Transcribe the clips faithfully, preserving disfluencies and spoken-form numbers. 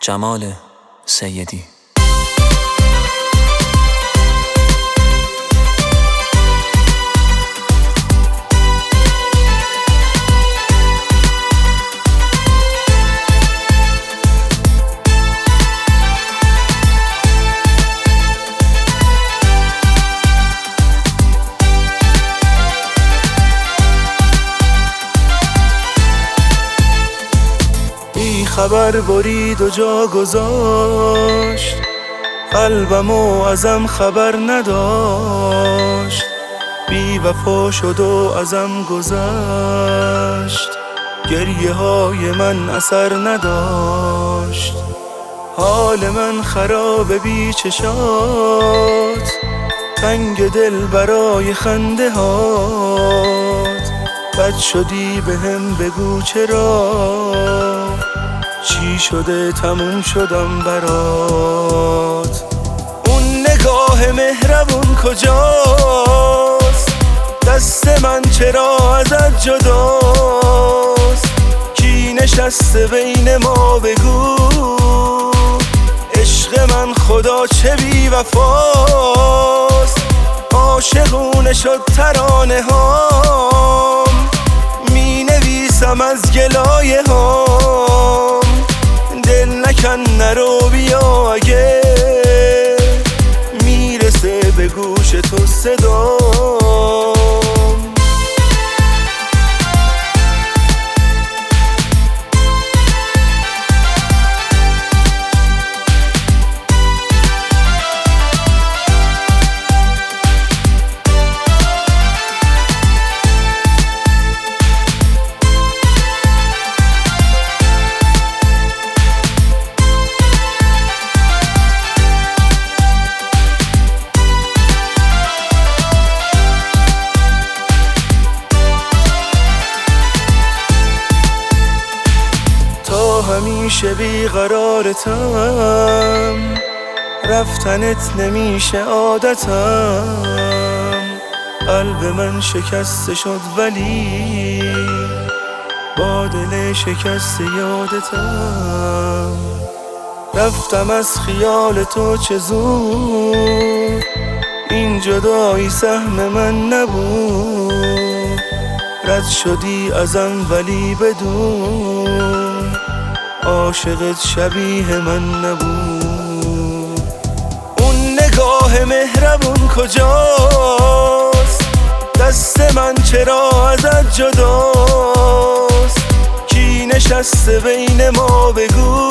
جمال سیدی. خبر برید و جا گذاشت، قلبمو ازم خبر نداشت. بی وفا شد و ازم گذشت، گریه های من اثر نداشت. حال من خراب بی چشات، تنگ دل برای خنده هات. بد شدی بهم بگو چرا، چی شده تموم شدم برات. اون نگاه مهربون کجاست، دست من چرا ازت جداست. کی نشسته بین ما بگو، عشق من خدا چه بی وفاست. عاشقونه شد ترانه هام، می نویسم از گلایه هام. دل نکن نرو بیا اگه میرسه به گوش تو صدام. همیشه بیقرارتم، رفتنت نمیشه عادتم. قلب من شکسته شد ولی با دل شکسته یادتم. رفتم از خیال تو چه زود، این جدایی سهم من نبود. رد شدی ازم ولی بدون، عاشقت شبیه من نبود. اون نگاه مهربون کجاست، دست من چرا ازت جداست. کی نشسته بین ما بگو،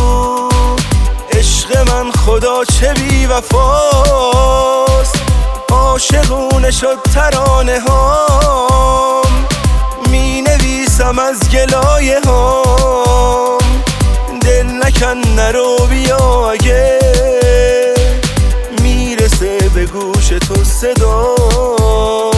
عشق من خدا چه بی وفاست. عاشقونه شد ترانه هام، می نویسم از گلایه هام. دل نکن نرو بیا اگه میرسه به گوش تو صدام.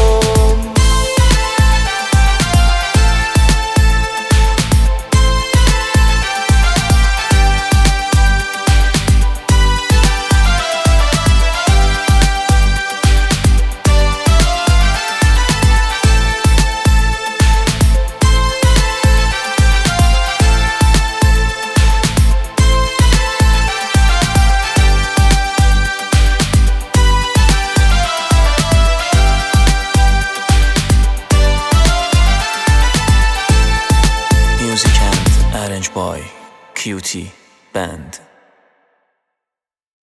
By Q T Band.